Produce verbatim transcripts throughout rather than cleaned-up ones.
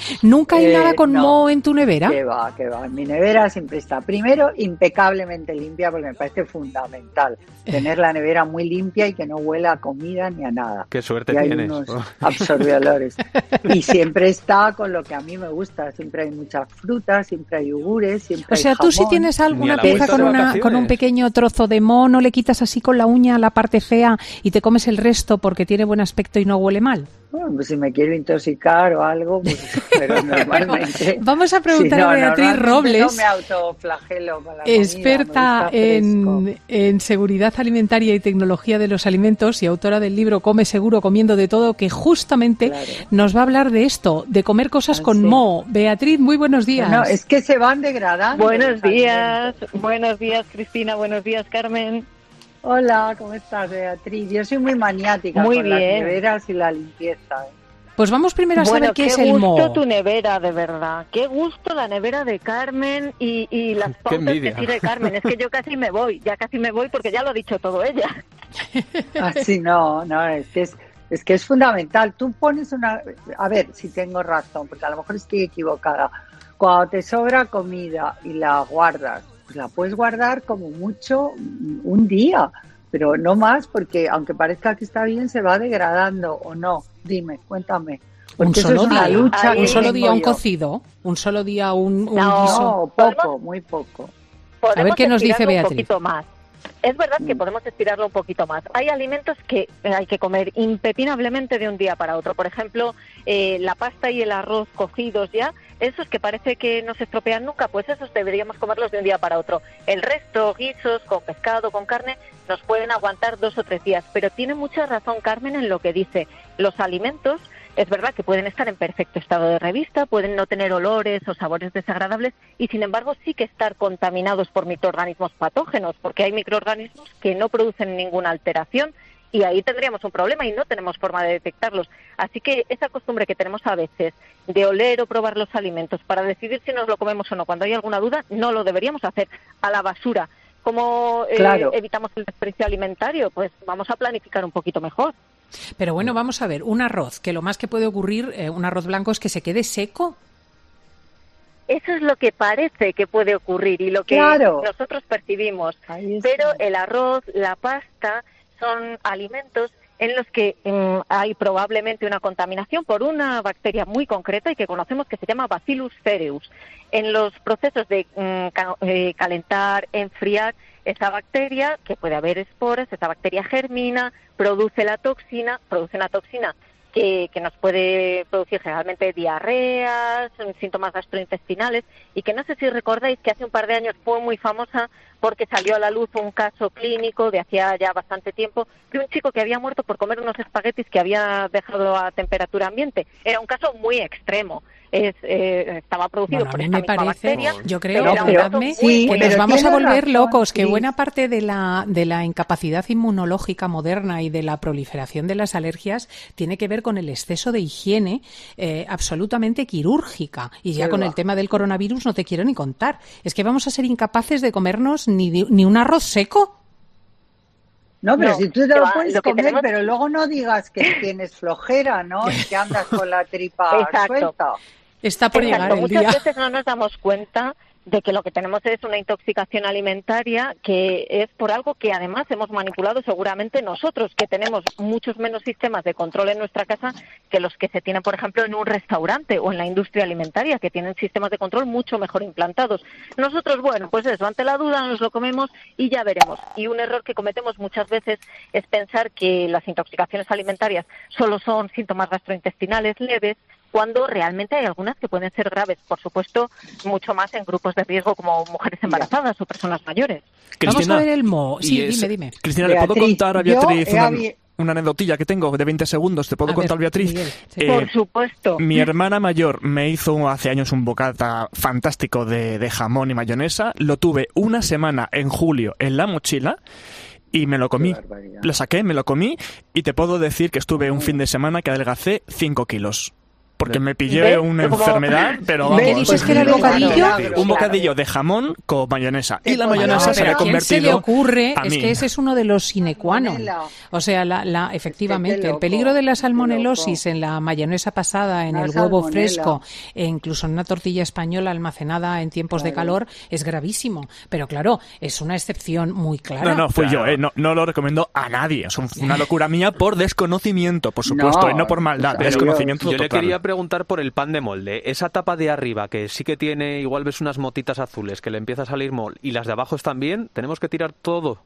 ¿Nunca hay Eh, nada con no, moho en tu nevera? Que va, que va. Mi nevera siempre está, primero, impecablemente limpia, porque me parece fundamental tener la nevera muy limpia y que no huela a comida ni a nada. Qué suerte y hay tienes. unos absorbeolores. Y siempre está con lo que a mí me gusta. Siempre hay muchas frutas, siempre hay yogures, siempre O sea, hay tú si jamón. tienes alguna la pieza vuelta con, de una, vacaciones. con un pequeño trozo de moho, ¿no le quitas así con la uña la parte fea y te comes el resto porque tiene buen aspecto y no huele mal? Bueno, pues si me quiero intoxicar o algo, pues, pero normalmente... Vamos a preguntar Sí, no, a Beatriz normalmente Robles, no me autoflagelo con la comida, experta me gusta en, en seguridad alimentaria y tecnología de los alimentos y autora del libro Come Seguro comiendo de todo, que justamente Claro. nos va a hablar de esto, de comer cosas Ah, con sí. moho. Beatriz, muy buenos días. No, es que se van degradando. Buenos los días, alimentos. buenos días Cristina, buenos días Carmen. Hola, ¿cómo estás, Beatriz? Yo soy muy maniática Muy con las bien. neveras y la limpieza. ¿eh? Pues vamos primero a saber Bueno, qué qué es el gusto moho. tu nevera, de verdad. Qué gusto la nevera de Carmen y, y las pautas que envidia. sigue Carmen. Es que yo casi me voy, ya casi me voy porque ya lo ha dicho todo ella. Así no, no, es que es, es que es fundamental. Tú pones una... A ver si tengo razón, porque a lo mejor estoy equivocada. Cuando te sobra comida y la guardas, pues la puedes guardar como mucho un día, pero no más, porque aunque parezca que está bien, se va degradando o no. Dime, cuéntame. Porque Un eso solo es una día, lucha Ay, que un solo tengo día un yo. cocido, un solo día un, un No. guiso. No, poco, muy poco. Podemos A ver qué nos dice estirarlo Beatriz. un poquito más. Es verdad que podemos estirarlo un poquito más. Hay alimentos que hay que comer impepinablemente de un día para otro. Por ejemplo, eh, la pasta y el arroz cocidos ya, esos que parece que no se estropean nunca, pues esos deberíamos comerlos de un día para otro. El resto, guisos, con pescado, con carne, nos pueden aguantar dos o tres días. Pero tiene mucha razón Carmen en lo que dice. Los alimentos, es verdad que pueden estar en perfecto estado de revista, pueden no tener olores o sabores desagradables y, sin embargo, sí que estar contaminados por microorganismos patógenos, porque hay microorganismos que no producen ninguna alteración y ahí tendríamos un problema y no tenemos forma de detectarlos. Así que esa costumbre que tenemos a veces de oler o probar los alimentos para decidir si nos lo comemos o no, cuando hay alguna duda, no lo deberíamos hacer. A la basura. ¿Cómo eh, Claro. evitamos el desperdicio alimentario? Pues vamos a planificar un poquito mejor. Pero bueno, vamos a ver, un arroz, que lo más que puede ocurrir, eh, un arroz blanco, es que se quede seco. Eso es lo que parece que puede ocurrir y lo que Claro. nosotros percibimos. Ahí está. Pero el arroz, la pasta, son alimentos en los que mm, hay probablemente una contaminación por una bacteria muy concreta y que conocemos que se llama Bacillus cereus. En los procesos de mm, ca- eh, calentar, enfriar, esa bacteria, que puede haber esporas, esa bacteria germina, produce la toxina, produce una toxina que, que nos puede producir generalmente diarreas, síntomas gastrointestinales, y que no sé si recordáis que hace un par de años fue muy famosa porque salió a la luz un caso clínico de hacía ya bastante tiempo de un chico que había muerto por comer unos espaguetis que había dejado a temperatura ambiente. Era un caso muy extremo. Es, eh, estaba producido Bueno, a por mí esta me misma parece, bacteria. yo creo, pero era un caso apuntadme, muy, sí, que muy nos pero vamos a tiene volver razón, locos, que Cris. buena parte de la, de la incapacidad inmunológica moderna y de la proliferación de las alergias tiene que ver con el exceso de higiene eh, absolutamente quirúrgica. Y ya Qué con va. el tema del coronavirus no te quiero ni contar. Es que vamos a ser incapaces de comernos ni, di- ni un arroz seco. No, pero No, si tú te que lo va, puedes lo que comer, tenemos- pero luego no digas que tienes flojera, ¿no? Y que andas con la tripa Exacto. suelta. Está por Exacto. llegar el Muchas día. veces no nos damos cuenta de que lo que tenemos es una intoxicación alimentaria que es por algo que además hemos manipulado seguramente nosotros, que tenemos muchos menos sistemas de control en nuestra casa que los que se tienen, por ejemplo, en un restaurante o en la industria alimentaria, que tienen sistemas de control mucho mejor implantados. Nosotros, bueno, pues eso, ante la duda nos lo comemos y ya veremos. Y un error que cometemos muchas veces es pensar que las intoxicaciones alimentarias solo son síntomas gastrointestinales leves, cuando realmente hay algunas que pueden ser graves, por supuesto, mucho más en grupos de riesgo como mujeres embarazadas o personas mayores. Vamos a ver el moho. Sí, y es- dime, dime. Cristina, ¿le puedo Beatriz, contar a yo Beatriz he una, habi- una anecdotilla que tengo de veinte segundos? ¿Te puedo A contar, ver, Beatriz? Miguel, sí. Eh, Por supuesto. Mi hermana mayor me hizo hace años un bocata fantástico de, de jamón y mayonesa. Lo tuve una semana en julio en la mochila y me lo comí. Qué barbaridad. Lo saqué, me lo comí y te puedo decir que estuve un fin de semana que adelgacé cinco kilos. porque me pillé una enfermedad, pero vamos. ¿Qué dices que era el bocadillo? Un bocadillo de jamón con mayonesa. Y la mayonesa no, se había ¿a quién se le convertido ocurre? a Es mí. que ese es uno de los sine qua non. O sea, la, la, efectivamente, Es que el loco, peligro de la qué salmonelosis loco. en la mayonesa pasada, en Una el huevo salmonela. fresco, e incluso en una tortilla española almacenada en tiempos de Claro. calor, es gravísimo. Pero claro, es una excepción muy clara. No, no, fui Claro. yo, ¿eh? No, no lo recomiendo a nadie. Es un- una locura mía por desconocimiento, por supuesto, No, y no por maldad, o sea, desconocimiento Yo le total. quería preguntar por el pan de molde. Esa tapa de arriba, que sí que tiene, igual ves unas motitas azules, que le empieza a salir mol, y las de abajo están bien, tenemos que tirar todo.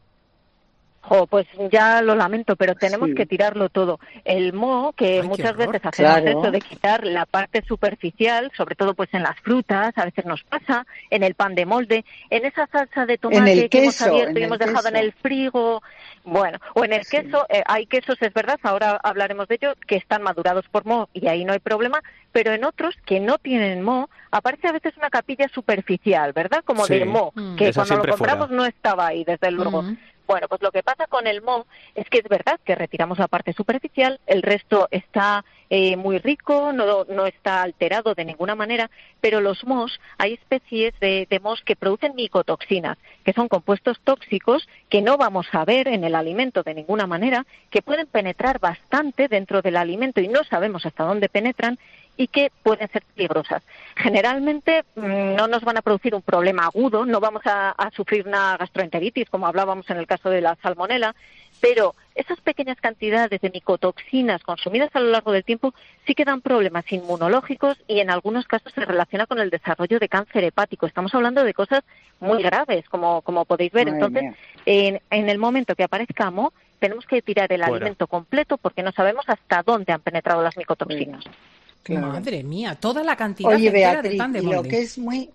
Jo, pues ya lo lamento, pero tenemos Sí. que tirarlo todo. El moho, que Ay, qué muchas horror. veces hacemos Claro. eso de quitar la parte superficial, sobre todo pues en las frutas, a veces nos pasa, en el pan de molde, en esa salsa de tomate el que hemos queso, abierto en y el hemos dejado en queso. el frigo, bueno, o en el Sí. queso, eh, hay quesos, es verdad, ahora hablaremos de ello, que están madurados por moho y ahí no hay problema, pero en otros que no tienen moho, aparece a veces una capilla superficial, ¿verdad? Como Sí. de moho, Mm. que Esa cuando lo siempre compramos fuera. no estaba ahí, desde luego. Mm. Bueno, pues lo que pasa con el moho es que es verdad que retiramos la parte superficial, el resto está eh, muy rico, no, no está alterado de ninguna manera, pero los mohos, hay especies de, de mohos que producen micotoxinas, que son compuestos tóxicos que no vamos a ver en el alimento de ninguna manera, que pueden penetrar bastante dentro del alimento y no sabemos hasta dónde penetran y que pueden ser peligrosas. Generalmente mmm, no nos van a producir un problema agudo, no vamos a, a sufrir una gastroenteritis, como hablábamos en el caso de la salmonela, pero esas pequeñas cantidades de micotoxinas consumidas a lo largo del tiempo sí que dan problemas inmunológicos y en algunos casos se relaciona con el desarrollo de cáncer hepático. Estamos hablando de cosas muy graves, como, como podéis ver. Madre Entonces, mía. en, en el momento que aparezca moho, tenemos que tirar el Fuera. alimento completo porque no sabemos hasta dónde han penetrado las micotoxinas. Claro. Madre mía, toda la cantidad Oye, entera de Beatriz, pan de y lo molde. que es muy,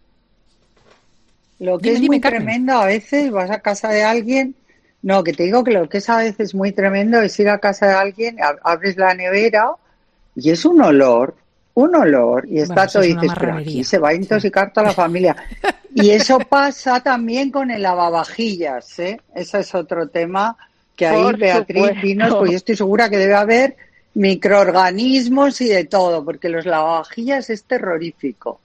lo que Dime, es dime, muy Carmen. tremendo a veces, vas a casa de alguien, no, que te digo que lo que es a veces muy tremendo es ir a casa de alguien, ab- abres la nevera y es un olor, un olor, y está Bueno, eso todo, es y una dices, pero marranería. aquí se va a intoxicar toda la familia. Y eso pasa también con el lavavajillas, ¿eh? Ese es otro tema que ahí, Por Beatriz, supuesto. dinos, pues yo estoy segura que debe haber microorganismos y de todo, porque los lavavajillas es terrorífico.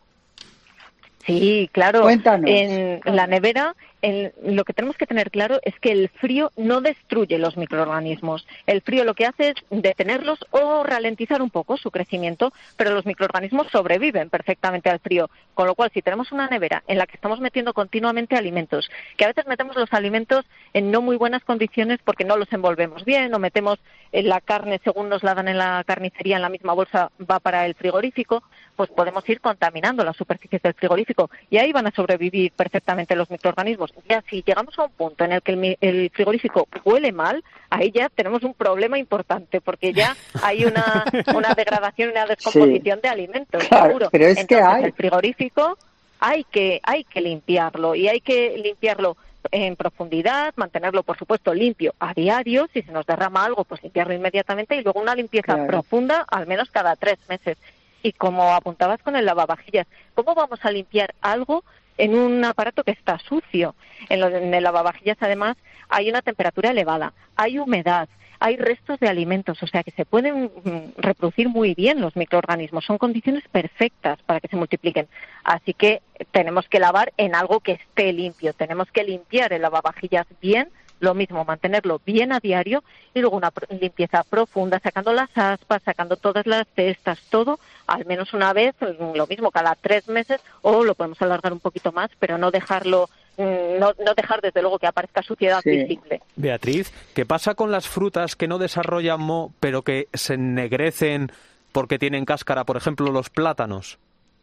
Sí, claro. Cuéntanos. En la nevera, en- lo que tenemos que tener claro es que el frío no destruye los microorganismos. El frío lo que hace es detenerlos o ralentizar un poco su crecimiento, pero los microorganismos sobreviven perfectamente al frío. Con lo cual, si tenemos una nevera en la que estamos metiendo continuamente alimentos, que a veces metemos los alimentos en no muy buenas condiciones porque no los envolvemos bien, o metemos en la carne según nos la dan en la carnicería en la misma bolsa va para el frigorífico, pues podemos ir contaminando las superficies del frigorífico y ahí van a sobrevivir perfectamente los microorganismos. Ya si llegamos a un punto en el que el, mi- el frigorífico huele mal, ahí ya tenemos un problema importante porque ya hay una, una degradación y una descomposición de alimentos, Claro, seguro. pero es que Entonces, hay. el frigorífico hay que, hay que limpiarlo y hay que limpiarlo en profundidad, mantenerlo, por supuesto, limpio a diario. Si se nos derrama algo, pues limpiarlo inmediatamente y luego una limpieza Claro. profunda al menos cada tres meses. Y como apuntabas con el lavavajillas, ¿cómo vamos a limpiar algo en un aparato que está sucio? En, lo, en el lavavajillas, además, hay una temperatura elevada, hay humedad, hay restos de alimentos, o sea que se pueden mm, reproducir muy bien los microorganismos. Son condiciones perfectas para que se multipliquen. Así que tenemos que lavar en algo que esté limpio. Tenemos que limpiar el lavavajillas bien, lo mismo, mantenerlo bien a diario y luego una pr- limpieza profunda, sacando las aspas, sacando todas las cestas, todo, al menos una vez, mm, lo mismo, cada tres meses, o lo podemos alargar un poquito más, pero no dejarlo, mm, no, no dejar desde luego que aparezca suciedad Sí. visible. Beatriz, ¿qué pasa con las frutas que no desarrollan moho, pero que se ennegrecen porque tienen cáscara? Por ejemplo, los plátanos.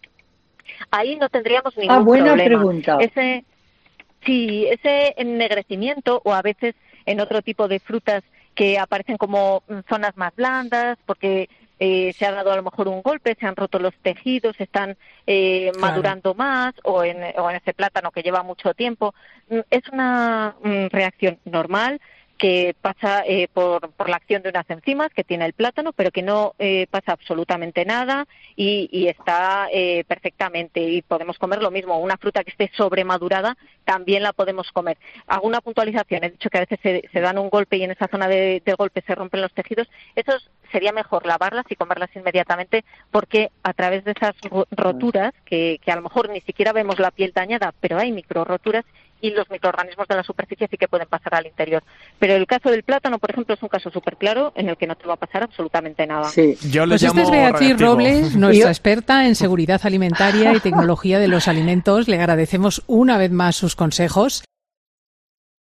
Ahí no tendríamos ningún Ah, buena problema. pregunta. Ese, sí, ese ennegrecimiento, o a veces en otro tipo de frutas que aparecen como mm, zonas más blandas, porque eh, se ha dado a lo mejor un golpe, se han roto los tejidos, están eh, Claro. madurando más, o en, o en ese plátano que lleva mucho tiempo. Mm, Es una mm, reacción normal que pasa eh, por, por la acción de unas enzimas que tiene el plátano, pero que no eh, pasa absolutamente nada y, y está eh, perfectamente. Y podemos comer lo mismo. Una fruta que esté sobremadurada también la podemos comer. Hago una puntualización. He dicho que a veces se, se dan un golpe y en esa zona de, de golpe se rompen los tejidos. Eso sería mejor lavarlas y comerlas inmediatamente, porque a través de esas roturas, que, que a lo mejor ni siquiera vemos la piel dañada, pero hay micro roturas, y los microorganismos de la superficie sí que pueden pasar al interior. Pero el caso del plátano, por ejemplo, es un caso súper claro en el que no te va a pasar absolutamente nada. Sí. Yo le pues llamo esta es Beatriz radiactivo. Robles, nuestra experta en seguridad alimentaria y tecnología de los alimentos. Le agradecemos una vez más sus consejos.